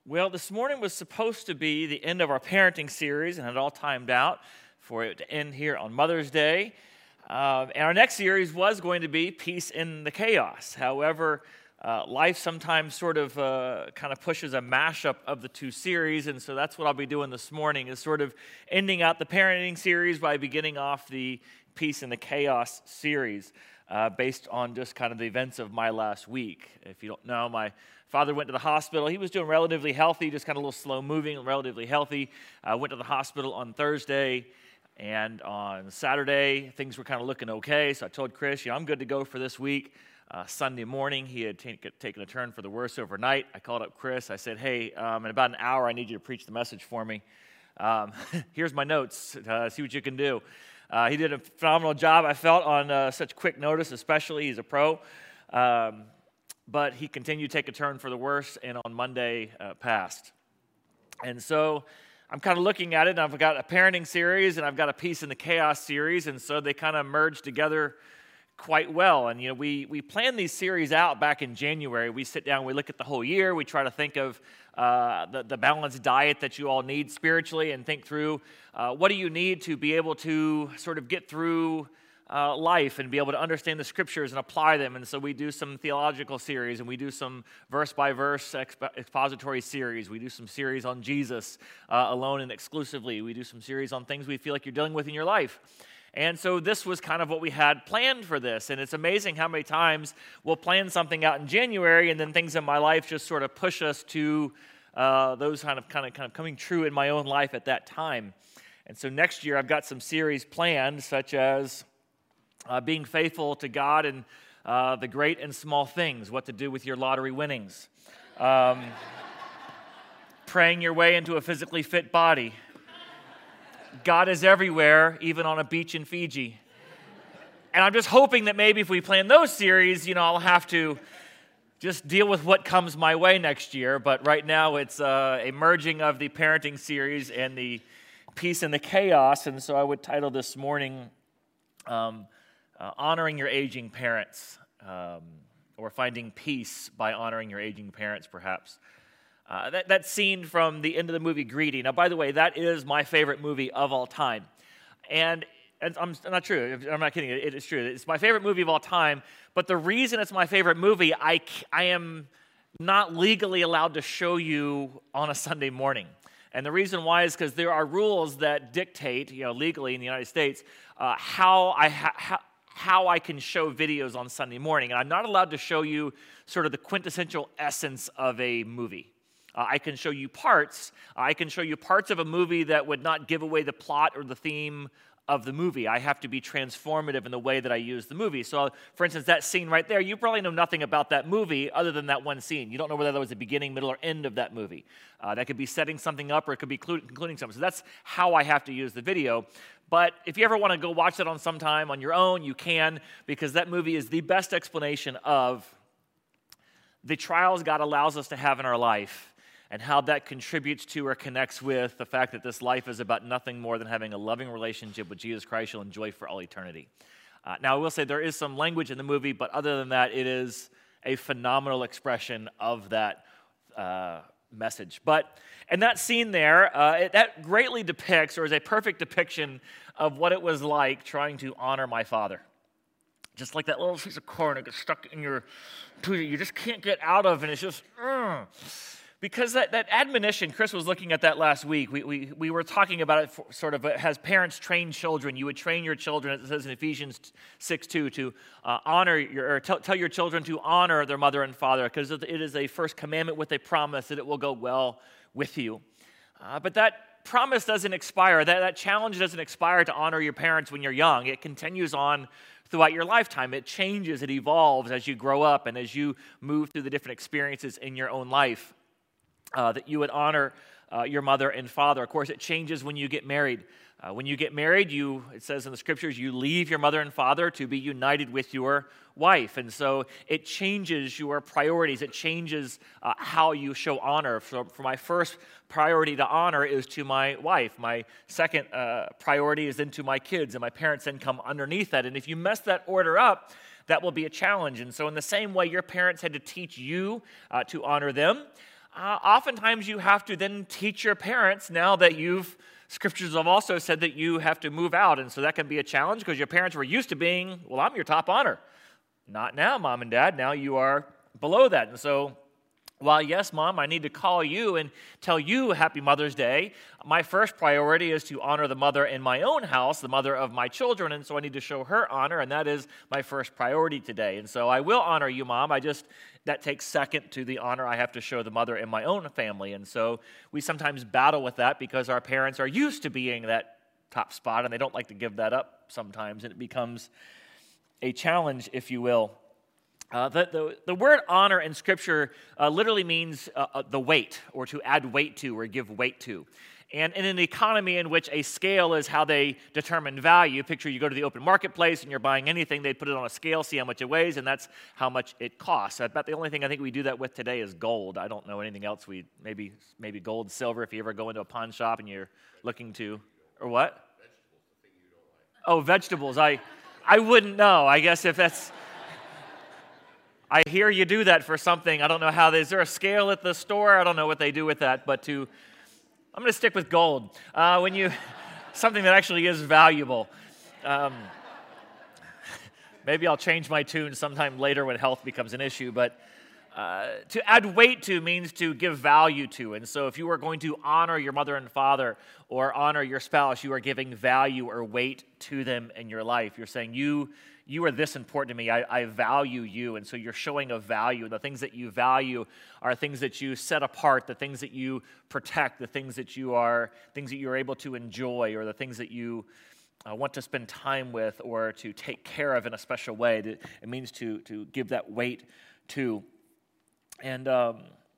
Well, this morning was supposed to be the end of our parenting series, and it all timed out for it to end here on Mother's Day. And our next series was going to be Peace in the Chaos. However, life sometimes sort of kind of pushes a mashup of the two series, and so that's what I'll be doing this morning, is sort of ending out the parenting series by beginning off the Peace in the Chaos series, based on just kind of the events of my last week. If you don't know, my father went to the hospital. He was doing relatively healthy, just kind of a little slow moving, relatively healthy. Went to the hospital on Thursday, and on Saturday, things were kind of looking okay. So I told Chris, I'm good to go for this week. Sunday morning, he had taken a turn for the worse overnight. I called up Chris. I said, hey, in about an hour, I need you to preach the message for me. Here's my notes. See what you can do. He did a phenomenal job, I felt, on such quick notice, especially. He's a pro. But he continued to take a turn for the worse, and on Monday passed. And so I'm kind of looking at it, and I've got a parenting series, and I've got a Peace in the Chaos series, and so they kind of merge together quite well. And, we plan these series out back in January. We sit down, we look at the whole year, we try to think of the balanced diet that you all need spiritually, and think through what do you need to be able to sort of get through life and be able to understand the scriptures and apply them. And so we do some theological series, and we do some verse-by-verse expository series. We do some series on Jesus alone and exclusively. We do some series on things we feel like you're dealing with in your life. And so this was kind of what we had planned for this. And it's amazing how many times we'll plan something out in January, and then things in my life just sort of push us to those kind of coming true in my own life at that time. And so next year I've got some series planned, such as being faithful to God and the great and small things, what to do with your lottery winnings, praying your way into a physically fit body. God is everywhere, even on a beach in Fiji. And I'm just hoping that maybe if we plan those series, I'll have to just deal with what comes my way next year. But right now it's a merging of the parenting series and the Peace in the Chaos. And so I would title this morning, Honoring Your Aging Parents, or Finding Peace by Honoring Your Aging Parents, perhaps. That scene from the end of the movie Greedy. Now, by the way, that is my favorite movie of all time. And I'm not true. I'm not kidding. It is true. It's my favorite movie of all time. But the reason it's my favorite movie, I am not legally allowed to show you on a Sunday morning. And the reason why is because there are rules that dictate, legally in the United States, how I can show videos on Sunday morning. And I'm not allowed to show you sort of the quintessential essence of a movie. I can show you parts. I can show you parts of a movie that would not give away the plot or the theme of the movie. I have to be transformative in the way that I use the movie. So, for instance, that scene right there, you probably know nothing about that movie other than that one scene. You don't know whether that was the beginning, middle, or end of that movie. That could be setting something up, or it could be concluding something. So that's how I have to use the video. But if you ever want to go watch that on some time on your own, you can, because that movie is the best explanation of the trials God allows us to have in our life, and how that contributes to or connects with the fact that this life is about nothing more than having a loving relationship with Jesus Christ you'll enjoy for all eternity. Now, I will say there is some language in the movie, but other than that, it is a phenomenal expression of that message. But in that scene there, that greatly depicts, or is a perfect depiction of what it was like trying to honor my father. Just like that little piece of corn that gets stuck in your tooth, you just can't get out of, and it's just... Because that admonition, Chris was looking at that last week. We were talking about it sort of as parents train children. You would train your children, it says in Ephesians 6:2, to tell your children to honor their mother and father, because it is a first commandment with a promise that it will go well with you. But that promise doesn't expire. That challenge doesn't expire to honor your parents when you're young. It continues on throughout your lifetime. It changes, it evolves as you grow up and as you move through the different experiences in your own life. That you would honor your mother and father. Of course, it changes when you get married. When you get married, it says in the scriptures, you leave your mother and father to be united with your wife. And so it changes your priorities. It changes how you show honor. So for my first priority to honor is to my wife. My second priority is then to my kids, and my parents then come underneath that. And if you mess that order up, that will be a challenge. And so in the same way your parents had to teach you to honor them, oftentimes you have to then teach your parents now that Scriptures have also said that you have to move out. And so that can be a challenge because your parents were used to being, well, I'm your top honor. Not now, Mom and Dad. Now you are below that. And so while, yes, Mom, I need to call you and tell you Happy Mother's Day, my first priority is to honor the mother in my own house, the mother of my children, and so I need to show her honor, and that is my first priority today. And so I will honor you, Mom. That takes second to the honor I have to show the mother in my own family. And so we sometimes battle with that because our parents are used to being that top spot, and they don't like to give that up sometimes, and it becomes a challenge, if you will. The word honor in Scripture literally means the weight, or to add weight to, or give weight to. And in an economy in which a scale is how they determine value, picture you go to the open marketplace and you're buying anything, they put it on a scale, see how much it weighs, and that's how much it costs. I bet the only thing I think we do that with today is gold. I don't know anything else. Maybe gold, silver, if you ever go into a pawn shop and you're looking to, or what? Vegetables, the thing you don't like. Oh, vegetables. I wouldn't know. I guess if that's... I hear you do that for something. I don't know is there a scale at the store? I don't know what they do with that, but I'm going to stick with gold. Something that actually is valuable. Maybe I'll change my tune sometime later when health becomes an issue, but to add weight to means to give value to. And so if you are going to honor your mother and father or honor your spouse, you are giving value or weight to them in your life. You're saying, you are this important to me. I value you. And so you're showing a value. And the things that you value are things that you set apart, the things that you protect, the things that you are able to enjoy, or the things that you want to spend time with or to take care of in a special way. It means to give that weight to. And the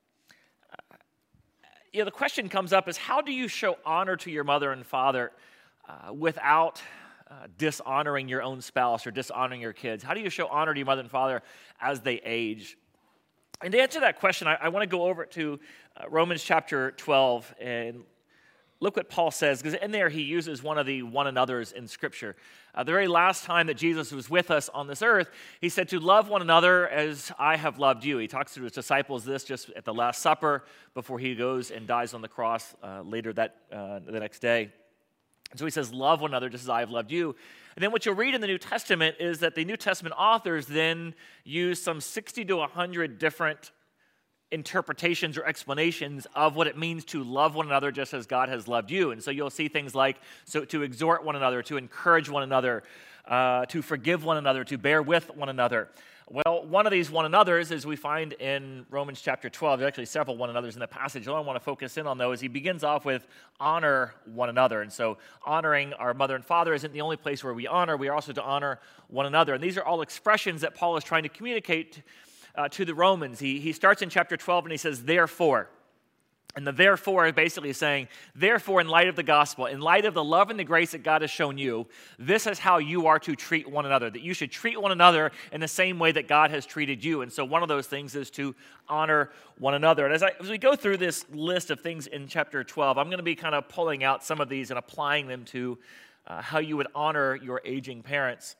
question comes up is, how do you show honor to your mother and father without dishonoring your own spouse or dishonoring your kids? How do you show honor to your mother and father as they age? And to answer that question, I want to go over to Romans chapter 12 and look what Paul says, because in there he uses one of the one another's in Scripture. The very last time that Jesus was with us on this earth, he said to love one another as I have loved you. He talks to his disciples this just at the Last Supper before he goes and dies on the cross later the next day. And so he says, love one another just as I have loved you. And then what you'll read in the New Testament is that the New Testament authors then use some 60 to 100 different interpretations or explanations of what it means to love one another just as God has loved you. And so you'll see things like to exhort one another, to encourage one another, to forgive one another, to bear with one another. Well, one of these one another's, as we find in Romans chapter 12, there's actually several one another's in the passage. All I want to focus in on, though, is he begins off with honor one another. And so honoring our mother and father isn't the only place where we honor. We are also to honor one another. And these are all expressions that Paul is trying to communicate to the Romans. He starts in chapter 12 and he says, therefore. And the therefore is basically saying, therefore, in light of the gospel, in light of the love and the grace that God has shown you, this is how you are to treat one another, that you should treat one another in the same way that God has treated you. And so one of those things is to honor one another. And as we go through this list of things in chapter 12, I'm going to be kind of pulling out some of these and applying them to how you would honor your aging parents.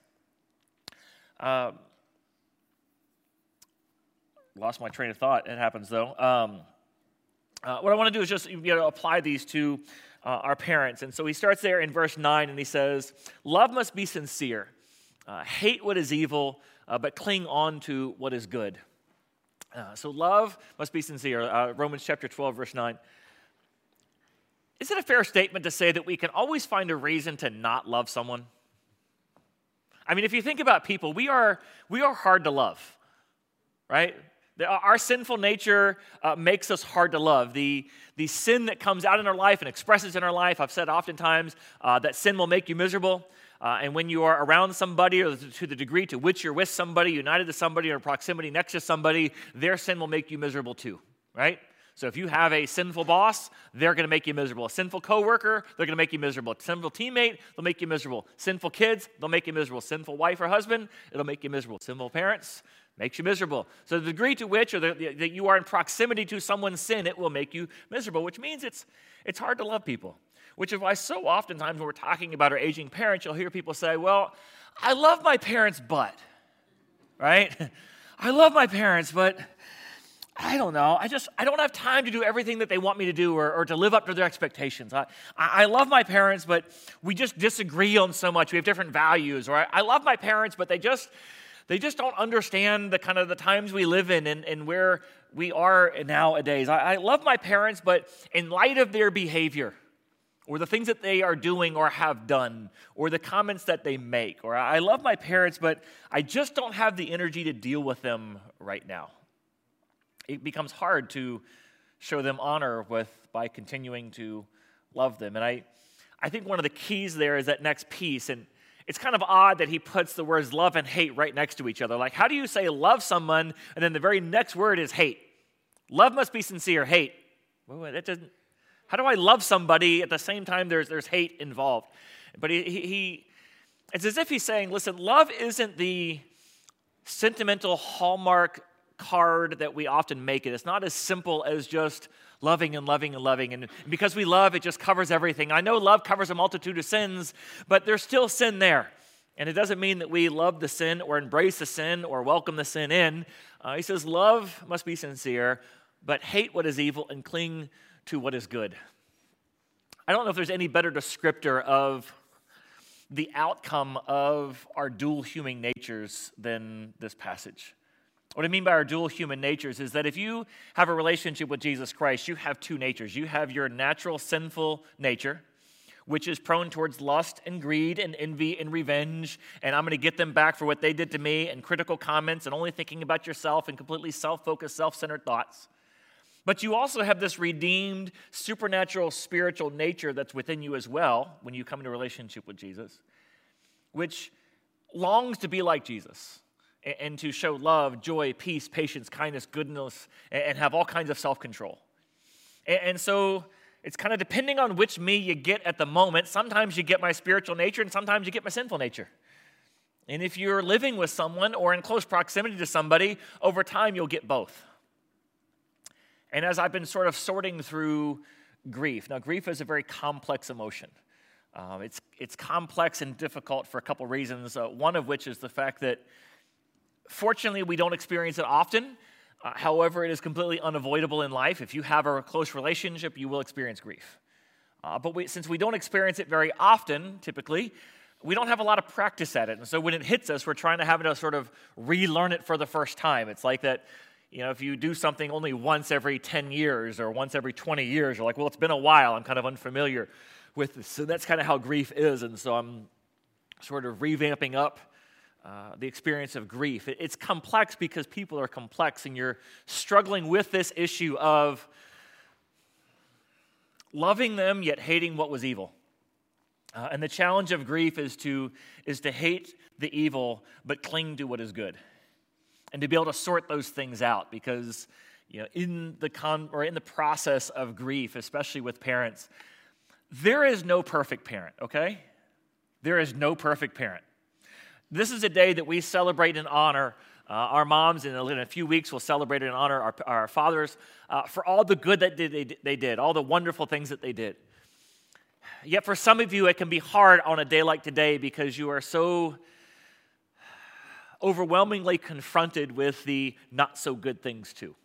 Lost my train of thought. It happens, though. What I want to do is just apply these to our parents. And so he starts there in verse 9, and he says, love must be sincere. Hate what is evil, but cling on to what is good. So love must be sincere. Romans chapter 12, verse 9. Is it a fair statement to say that we can always find a reason to not love someone? I mean, if you think about people, we are hard to love, right? Our sinful nature makes us hard to love. The sin that comes out in our life and expresses in our life, I've said oftentimes that sin will make you miserable. And when you are around somebody, or to the degree to which you're with somebody, united to somebody, or proximity next to somebody, their sin will make you miserable too, right? So if you have a sinful boss, they're going to make you miserable. A sinful coworker, they're going to make you miserable. A sinful teammate, they'll make you miserable. Sinful kids, they'll make you miserable. Sinful wife or husband, it'll make you miserable. Sinful parents, makes you miserable. So the degree to which, or that you are in proximity to someone's sin, it will make you miserable, which means it's hard to love people. Which is why so oftentimes when we're talking about our aging parents, you'll hear people say, well, I love my parents, but, right? I love my parents, but I don't know. I don't have time to do everything that they want me to do or to live up to their expectations. I love my parents, but we just disagree on so much. We have different values. Or I love my parents, but they just don't understand the kind of the times we live in and where we are nowadays. I love my parents, but in light of their behavior or the things that they are doing or have done or the comments that they make, or I love my parents, but I just don't have the energy to deal with them right now. It becomes hard to show them honor by continuing to love them. And I think one of the keys there is that next piece, and it's kind of odd that he puts the words love and hate right next to each other. Like, how do you say love someone, and then the very next word is hate? Love must be sincere, hate. Well, that doesn't. How do I love somebody at the same time there's hate involved? But it's as if he's saying, listen, love isn't the sentimental hallmark card that we often make it. It's not as simple as just loving and loving and loving. And because we love, it just covers everything. I know love covers a multitude of sins, but there's still sin there. And it doesn't mean that we love the sin or embrace the sin or welcome the sin in. He says love must be sincere, but hate what is evil and cling to what is good. I don't know if there's any better descriptor of the outcome of our dual human natures than this passage. What I mean by our dual human natures is that if you have a relationship with Jesus Christ, you have two natures. You have your natural sinful nature, which is prone towards lust and greed and envy and revenge, and I'm going to get them back for what they did to me, and critical comments, and only thinking about yourself and completely self-focused, self-centered thoughts. But you also have this redeemed, supernatural, spiritual nature that's within you as well when you come into a relationship with Jesus, which longs to be like Jesus and to show love, joy, peace, patience, kindness, goodness, and have all kinds of self-control. And so it's kind of depending on which me you get at the moment. Sometimes you get my spiritual nature, and sometimes you get my sinful nature. And if you're living with someone or in close proximity to somebody, over time you'll get both. And as I've been sort of sorting through grief, now grief is a very complex emotion. It's complex and difficult for a couple reasons, one of which is the fact that fortunately, we don't experience it often. However, it is completely unavoidable in life. If you have a close relationship, you will experience grief. But since we don't experience it very often, typically, we don't have a lot of practice at it. And so when it hits us, we're trying to have to sort of relearn it for the first time. It's like that, if you do something only once every 10 years or once every 20 years, you're like, well, it's been a while. I'm kind of unfamiliar with this. So that's kind of how grief is. And so I'm sort of revamping up the experience of grief. It's complex because people are complex, and you're struggling with this issue of loving them yet hating what was evil. And the challenge of grief is to hate the evil but cling to what is good, and to be able to sort those things out. Because in the process of grief, especially with parents, there is no perfect parent. Okay, there is no perfect parent. This is a day that we celebrate and honor our moms, and in a few weeks we'll celebrate and honor our fathers for all the good that they did, all the wonderful things that they did. Yet for some of you, it can be hard on a day like today because you are so overwhelmingly confronted with the not-so-good things too.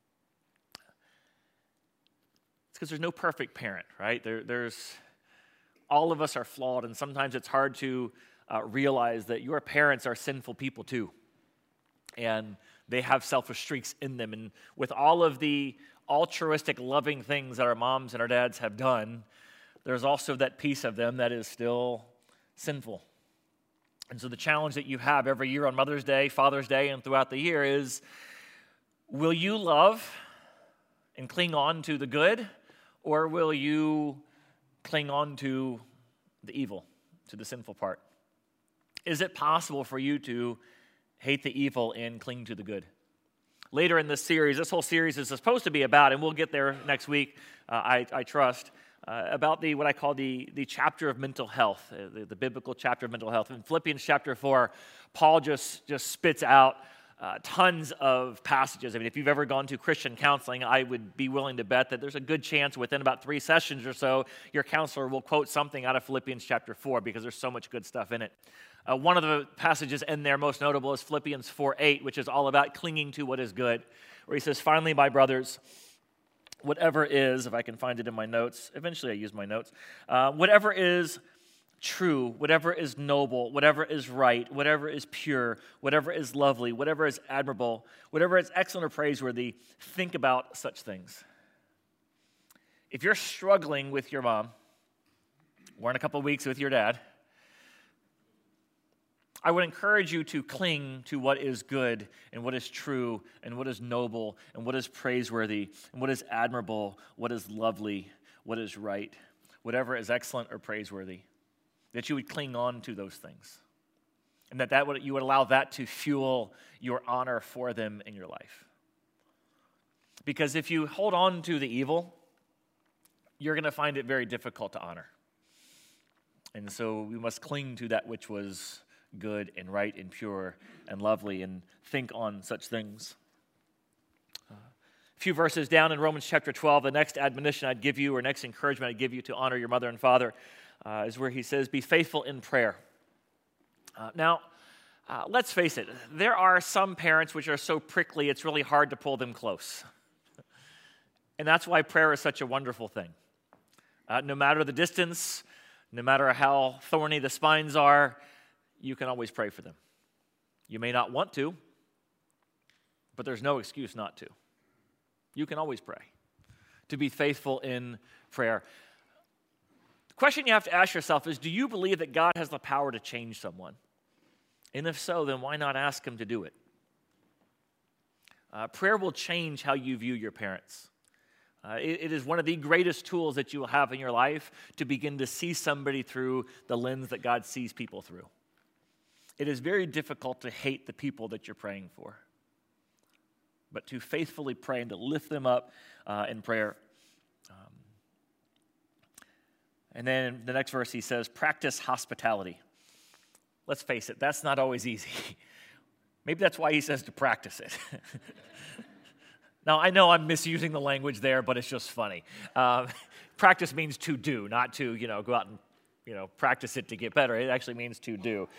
It's because there's no perfect parent, right? All of us are flawed, and sometimes it's hard to realize that your parents are sinful people too, and they have selfish streaks in them. And with all of the altruistic, loving things that our moms and our dads have done, there's also that piece of them that is still sinful. And so the challenge that you have every year on Mother's Day, Father's Day, and throughout the year is, will you love and cling on to the good, or will you cling on to the evil, to the sinful part? Is it possible for you to hate the evil and cling to the good? Later in this series, this whole series is supposed to be about, and we'll get there next week, I trust, about what I call the chapter of mental health, the biblical chapter of mental health. In Philippians chapter 4, Paul just spits out tons of passages. I mean, if you've ever gone to Christian counseling, I would be willing to bet that there's a good chance within about 3 sessions or so, your counselor will quote something out of Philippians chapter 4 because there's so much good stuff in it. One of the passages in there most notable is Philippians 4:8, which is all about clinging to what is good, where he says, finally, my brothers, whatever is, if I can find it in my notes, eventually I use my notes, whatever is true, whatever is noble, whatever is right, whatever is pure, whatever is lovely, whatever is admirable, whatever is excellent or praiseworthy, think about such things. If you're struggling with your mom, or in a couple of weeks with your dad, I would encourage you to cling to what is good and what is true and what is noble and what is praiseworthy and what is admirable, what is lovely, what is right, whatever is excellent or praiseworthy, that you would cling on to those things and you would allow that to fuel your honor for them in your life. Because if you hold on to the evil, you're going to find it very difficult to honor. And so we must cling to that which was good and right and pure and lovely and think on such things. A few verses down in Romans chapter 12, the next admonition I'd give you, or next encouragement I'd give you to honor your mother and father, is where he says, be faithful in prayer. Now, let's face it, there are some parents which are so prickly it's really hard to pull them close. And that's why prayer is such a wonderful thing. No matter the distance, no matter how thorny the spines are, you can always pray for them. You may not want to, but there's no excuse not to. You can always pray. To be faithful in prayer. The question you have to ask yourself is, do you believe that God has the power to change someone? And if so, then why not ask him to do it? Prayer will change how you view your parents. It is one of the greatest tools that you will have in your life to begin to see somebody through the lens that God sees people through. It is very difficult to hate the people that you're praying for, but to faithfully pray and to lift them up in prayer. And then in the next verse he says, practice hospitality. Let's face it, that's not always easy. Maybe that's why he says to practice it. Now, I know I'm misusing the language there, but it's just funny. Practice means to do, not to, go out and, practice it to get better. It actually means to do.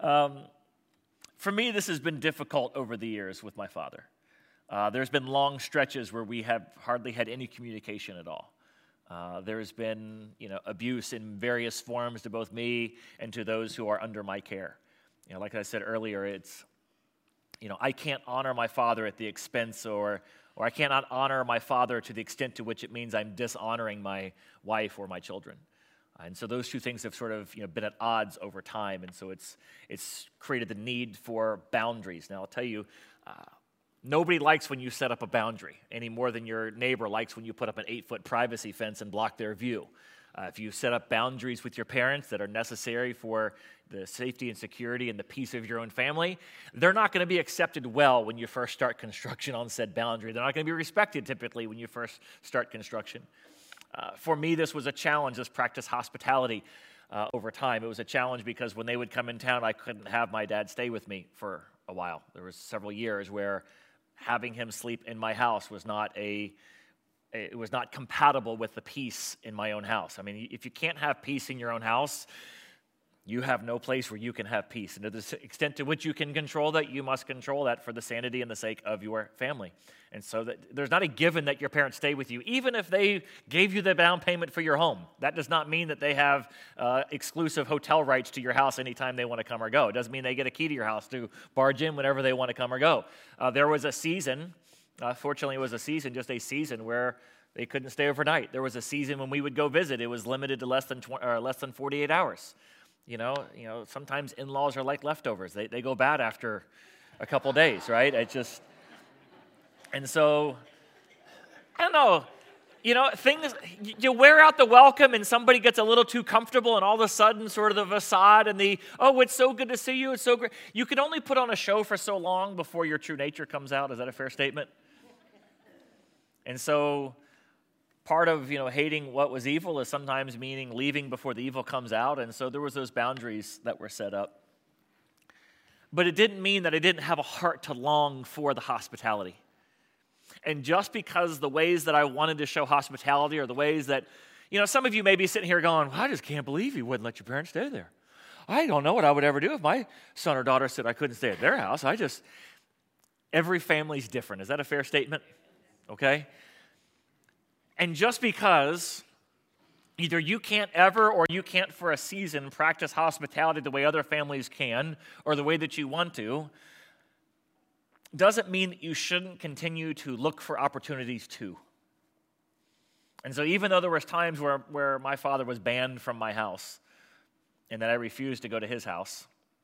For me, this has been difficult over the years with my father. There's been long stretches where we have hardly had any communication at all. There's been, abuse in various forms to both me and to those who are under my care. Like I said earlier, it's, I can't honor my father at the expense or I cannot honor my father to the extent to which it means I'm dishonoring my wife or my children. And so those two things have sort of been at odds over time, and so it's created the need for boundaries. Now, I'll tell you, nobody likes when you set up a boundary any more than your neighbor likes when you put up an 8-foot privacy fence and block their view. If you set up boundaries with your parents that are necessary for the safety and security and the peace of your own family, they're not going to be accepted well when you first start construction on said boundary. They're not going to be respected typically when you first start construction. For me, this was a challenge, this practice hospitality over time. It was a challenge because when they would come in town, I couldn't have my dad stay with me for a while. There was several years where having him sleep in my house was not compatible with the peace in my own house. I mean, if you can't have peace in your own house, you have no place where you can have peace. And to the extent to which you can control that, you must control that for the sanity and the sake of your family. And so there's not a given that your parents stay with you, even if they gave you the down payment for your home. That does not mean that they have exclusive hotel rights to your house anytime they want to come or go. It doesn't mean they get a key to your house to barge in whenever they want to come or go. There was a season, fortunately it was just a season where they couldn't stay overnight. There was a season when we would go visit. It was limited to less than 48 hours. Sometimes in-laws are like leftovers. They go bad after a couple days, right? And so, I don't know, things, you wear out the welcome and somebody gets a little too comfortable and all of a sudden sort of the facade and it's so good to see you, it's so great. You can only put on a show for so long before your true nature comes out. Is that a fair statement? And so part of, hating what was evil is sometimes meaning leaving before the evil comes out. And so there was those boundaries that were set up. But it didn't mean that I didn't have a heart to long for the hospitality. And just because the ways that I wanted to show hospitality are the ways that, some of you may be sitting here going, well, I just can't believe you wouldn't let your parents stay there. I don't know what I would ever do if my son or daughter said I couldn't stay at their house. Every family's different. Is that a fair statement? Okay? And just because either you can't ever or you can't for a season practice hospitality the way other families can or the way that you want to, doesn't mean that you shouldn't continue to look for opportunities too. And so even though there was times where my father was banned from my house and that I refused to go to his house,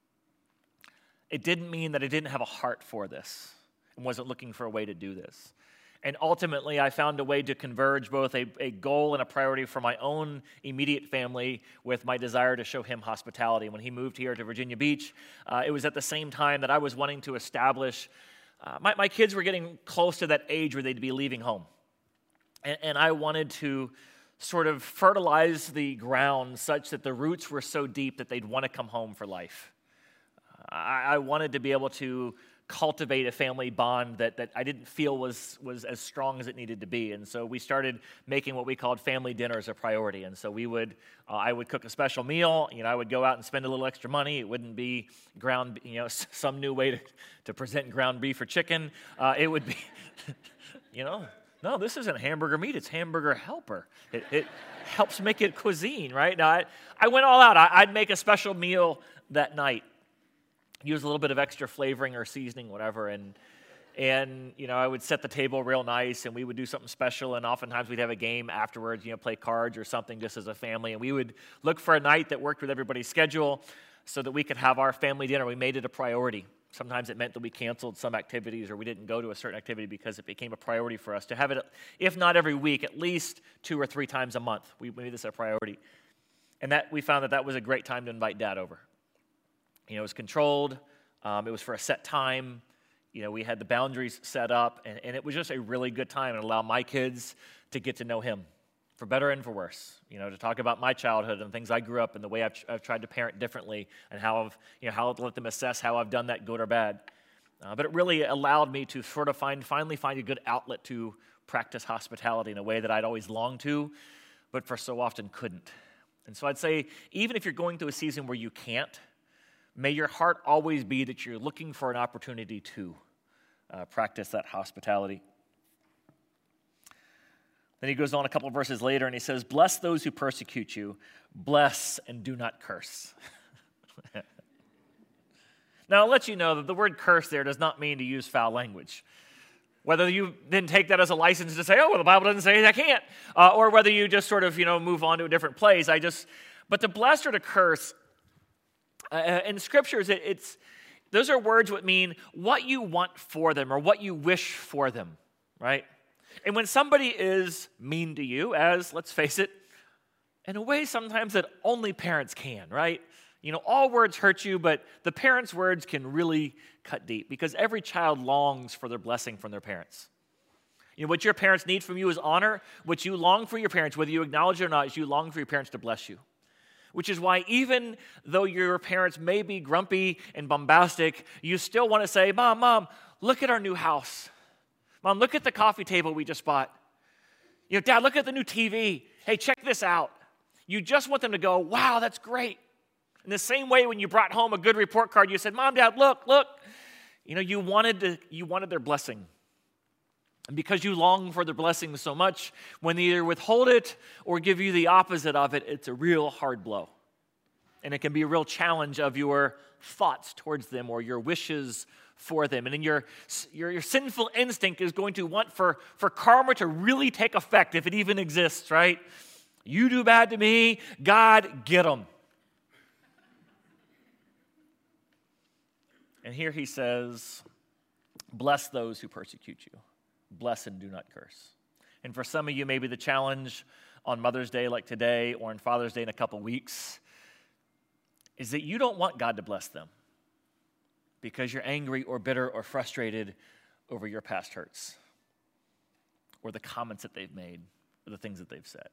it didn't mean that I didn't have a heart for this and wasn't looking for a way to do this. And ultimately, I found a way to converge both a goal and a priority for my own immediate family with my desire to show him hospitality. When he moved here to Virginia Beach, it was at the same time that I was wanting to establish, my kids were getting close to that age where they'd be leaving home. And I wanted to sort of fertilize the ground such that the roots were so deep that they'd want to come home for life. I wanted to be able to cultivate a family bond that I didn't feel was as strong as it needed to be. And so we started making what we called family dinners a priority. And so I would cook a special meal. I would go out and spend a little extra money. It wouldn't be ground, some new way to present ground beef or chicken. It would be, no, this isn't hamburger meat. It's hamburger helper. It helps make it cuisine, right? Now, I went all out. I'd make a special meal that night. Use a little bit of extra flavoring or seasoning, whatever, and I would set the table real nice, and we would do something special, and oftentimes we'd have a game afterwards, play cards or something just as a family, and we would look for a night that worked with everybody's schedule so that we could have our family dinner. We made it a priority. Sometimes it meant that we canceled some activities or we didn't go to a certain activity because it became a priority for us to have it, if not every week, at least 2 or 3 times a month. We made this a priority, and that we found that was a great time to invite Dad over. It was controlled. It was for a set time. We had the boundaries set up, and it was just a really good time and allowed my kids to get to know him, for better and for worse. To talk about my childhood and things I grew up and the way I've tried to parent differently and how I've let them assess how I've done that, good or bad. But it really allowed me to sort of finally find a good outlet to practice hospitality in a way that I'd always longed to, but for so often couldn't. And so I'd say, even if you're going through a season where you can't, may your heart always be that you're looking for an opportunity to practice that hospitality. Then he goes on a couple of verses later and he says, "Bless those who persecute you, bless and do not curse." Now, I'll let you know that the word curse there does not mean to use foul language. Whether you then take that as a license to say, oh, well, the Bible doesn't say I can't, or whether you just sort of, move on to a different place. But to bless or to curse, in scriptures, those are words that mean what you want for them or what you wish for them, right? And when somebody is mean to you, as, let's face it, in a way sometimes that only parents can, right? All words hurt you, but the parents' words can really cut deep because every child longs for their blessing from their parents. What your parents need from you is honor. What you long for your parents, whether you acknowledge it or not, is you long for your parents to bless you. Which is why even though your parents may be grumpy and bombastic, you still want to say, Mom, look at our new house. Mom, look at the coffee table we just bought. Dad, look at the new TV. Hey, check this out. You just want them to go, wow, that's great. In the same way when you brought home a good report card, you said, Mom, Dad, look. You wanted their blessing. And because you long for their blessing so much, when they either withhold it or give you the opposite of it, it's a real hard blow. And it can be a real challenge of your thoughts towards them or your wishes for them. And then your sinful instinct is going to want for karma to really take effect, if it even exists, right? You do bad to me, God, get them. And here he says, bless those who persecute you. Bless and do not curse. And for some of you, maybe the challenge on Mother's Day like today or on Father's Day in a couple weeks is that you don't want God to bless them because you're angry or bitter or frustrated over your past hurts or the comments that they've made or the things that they've said.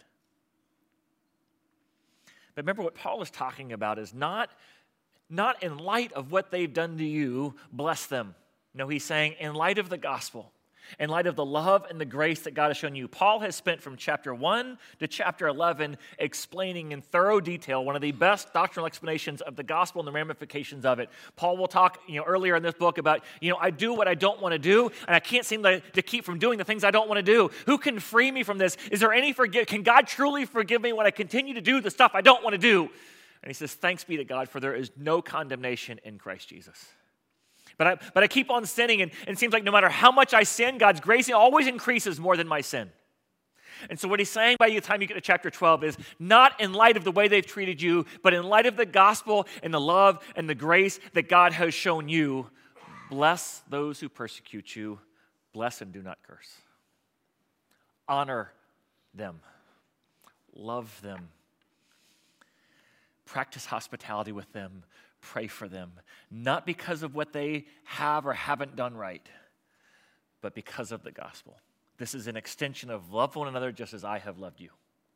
But remember, what Paul is talking about is not in light of what they've done to you, bless them. No, he's saying in light of the gospel, in light of the love and the grace that God has shown you. Paul has spent from chapter 1 to chapter 11 explaining in thorough detail one of the best doctrinal explanations of the gospel and the ramifications of it. Paul will talk earlier in this book about, I do what I don't want to do, and I can't seem to keep from doing the things I don't want to do. Who can free me from this? Is there any Can God truly forgive me when I continue to do the stuff I don't want to do? And he says, thanks be to God, for there is no condemnation in Christ Jesus. But I keep on sinning, and it seems like no matter how much I sin, God's grace always increases more than my sin. And so what he's saying by the time you get to chapter 12 is not in light of the way they've treated you, but in light of the gospel and the love and the grace that God has shown you, bless those who persecute you, bless and do not curse. Honor them. Love them. Practice hospitality with them. Pray for them. Not because of what they have or haven't done right, but because of the gospel. This is an extension of love one another just as I have loved you.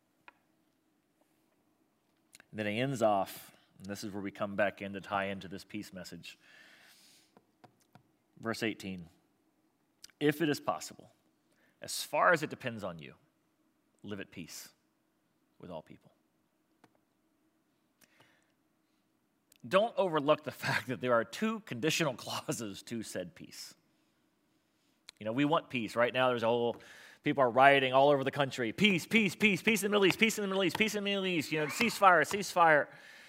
And then he ends off, and this is where we come back in to tie into this peace message. Verse 18. If it is possible, as far as it depends on you, live at peace with all people. Don't overlook the fact that there are two conditional clauses to said peace. We want peace. Right now, people are rioting all over the country. Peace, peace, peace, peace in the Middle East, peace in the Middle East, peace in the Middle East. Ceasefire, ceasefire.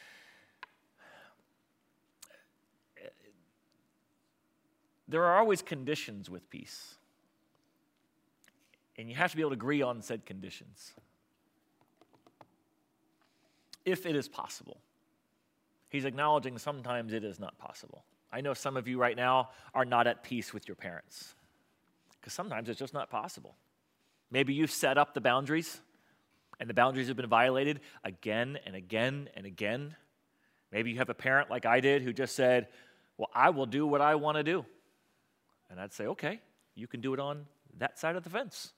There are always conditions with peace. And you have to be able to agree on said conditions. If it is possible. He's acknowledging sometimes it is not possible. I know some of you right now are not at peace with your parents because sometimes it's just not possible. Maybe you've set up the boundaries and the boundaries have been violated again and again and again. Maybe you have a parent like I did who just said, well, I will do what I want to do. And I'd say, okay, you can do it on that side of the fence.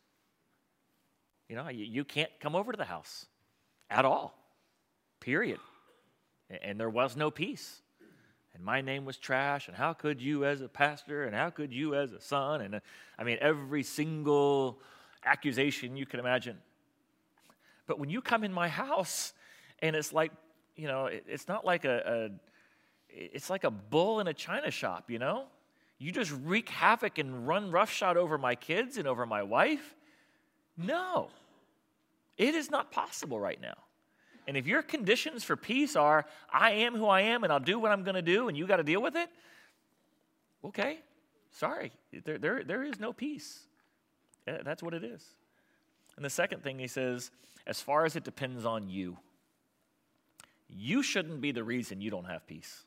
You can't come over to the house at all, period. And there was no peace. And my name was trash, and how could you as a pastor, and how could you as a son, and every single accusation you can imagine. But when you come in my house, and it's like, it's not like it's like a bull in a china shop, You just wreak havoc and run roughshod over my kids and over my wife. No, it is not possible right now. And if your conditions for peace are, I am who I am and I'll do what I'm going to do and you got to deal with it, okay, sorry, there is no peace. That's what it is. And the second thing he says, as far as it depends on you, you shouldn't be the reason you don't have peace.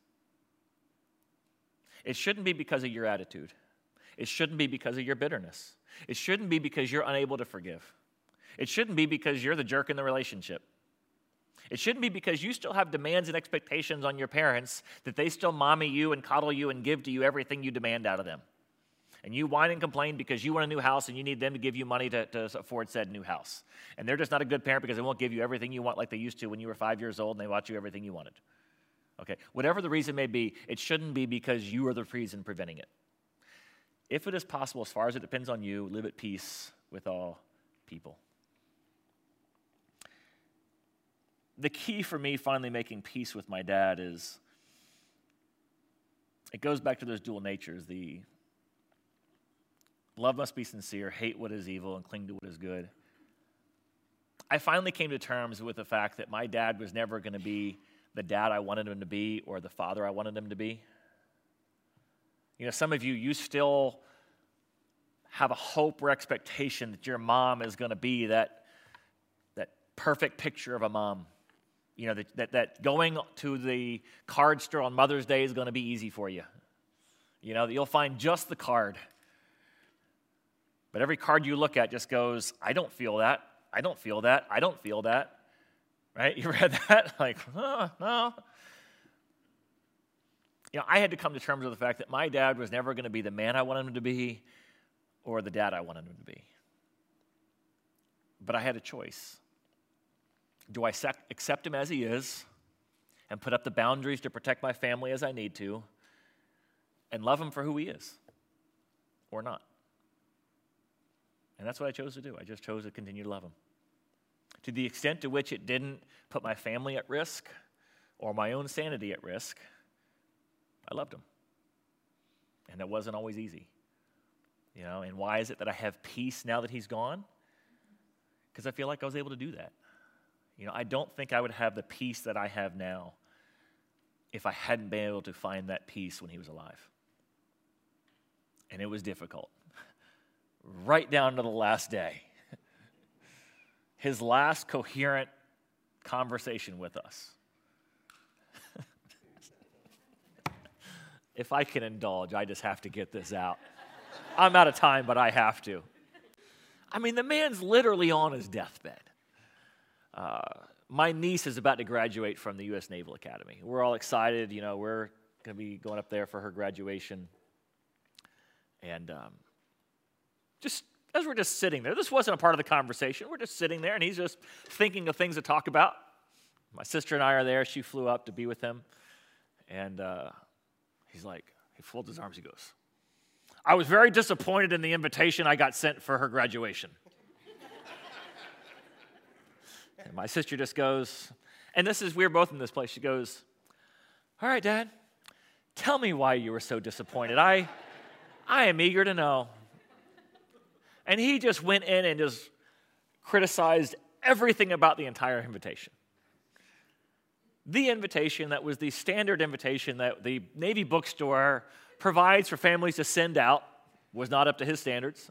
It shouldn't be because of your attitude. It shouldn't be because of your bitterness. It shouldn't be because you're unable to forgive. It shouldn't be because you're the jerk in the relationship. It shouldn't be because you still have demands and expectations on your parents that they still mommy you and coddle you and give to you everything you demand out of them. And you whine and complain because you want a new house and you need them to give you money to afford said new house. And they're just not a good parent because they won't give you everything you want like they used to when you were 5 years old and they bought you everything you wanted. Okay, whatever the reason may be, it shouldn't be because you are the reason preventing it. If it is possible, as far as it depends on you, live at peace with all people. The key for me finally making peace with my dad is, it goes back to those dual natures. The love must be sincere, hate what is evil, and cling to what is good. I finally came to terms with the fact that my dad was never going to be the dad I wanted him to be or the father I wanted him to be. Some of you still have a hope or expectation that your mom is going to be that perfect picture of a mom. That going to the card store on Mother's Day is going to be easy for you. That you'll find just the card. But every card you look at just goes, I don't feel that. I don't feel that. I don't feel that. Right? You read that? Like, oh, no. I had to come to terms with the fact that my dad was never going to be the man I wanted him to be or the dad I wanted him to be. But I had a choice. Do I accept him as he is and put up the boundaries to protect my family as I need to and love him for who he is or not? And that's what I chose to do. I just chose to continue to love him. To the extent to which it didn't put my family at risk or my own sanity at risk, I loved him. And that wasn't always easy. And why is it that I have peace now that he's gone? Because I feel like I was able to do that. I don't think I would have the peace that I have now if I hadn't been able to find that peace when he was alive. And it was difficult. Right down to the last day. His last coherent conversation with us. If I can indulge, I just have to get this out. I'm out of time, but I have to. The man's literally on his deathbed. My niece is about to graduate from the U.S. Naval Academy. We're all excited. We're going to be going up there for her graduation. And just as we're just sitting there, this wasn't a part of the conversation. We're just sitting there, and he's just thinking of things to talk about. My sister and I are there. She flew up to be with him. And he's like, he folds his arms. He goes, I was very disappointed in the invitation I got sent for her graduation. And my sister just goes, and we're both in this place. She goes, all right, Dad, tell me why you were so disappointed. I am eager to know. And he just went in and just criticized everything about the entire invitation. The invitation that was the standard invitation that the Navy bookstore provides for families to send out was not up to his standards.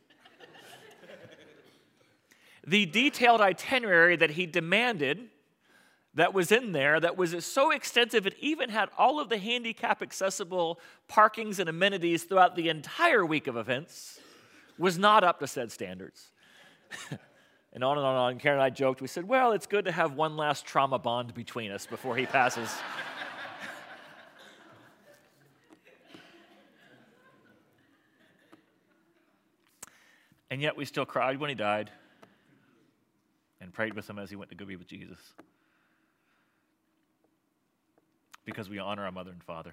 The detailed itinerary that he demanded that was in there, that was so extensive, it even had all of the handicap-accessible parkings and amenities throughout the entire week of events, was not up to said standards. And on and on and on. Karen and I joked. We said, well, it's good to have one last trauma bond between us before he passes. And yet we still cried when he died and prayed with him as he went to go be with Jesus. Because we honor our mother and father.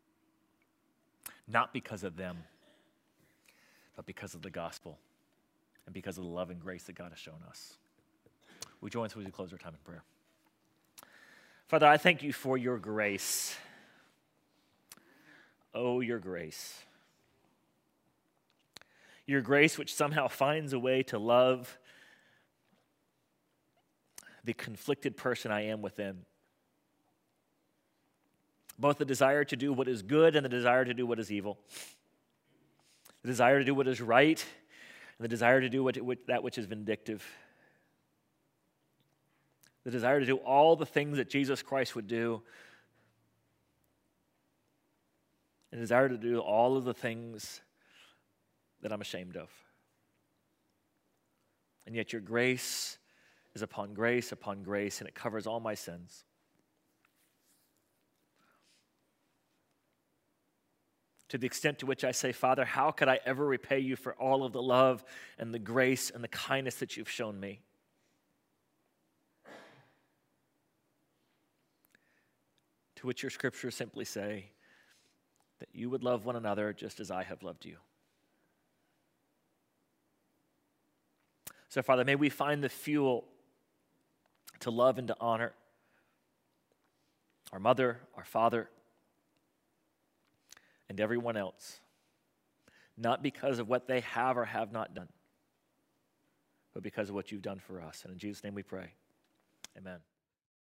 Not because of them, but because of the gospel and because of the love and grace that God has shown us. We join us as we close our time in prayer. Father, I thank you for your grace. Oh, your grace. Your grace which somehow finds a way to love the conflicted person I am within. Both the desire to do what is good and the desire to do what is evil. The desire to do what is right and the desire to do that which is vindictive. The desire to do all the things that Jesus Christ would do. And the desire to do all of the things that I'm ashamed of. And yet your grace is upon grace, and it covers all my sins. To the extent to which I say, Father, how could I ever repay you for all of the love and the grace and the kindness that you've shown me? To which your scriptures simply say that you would love one another just as I have loved you. So, Father, may we find the fuel to love and to honor our mother, our father, and everyone else, not because of what they have or have not done, but because of what you've done for us. And in Jesus' name we pray. Amen.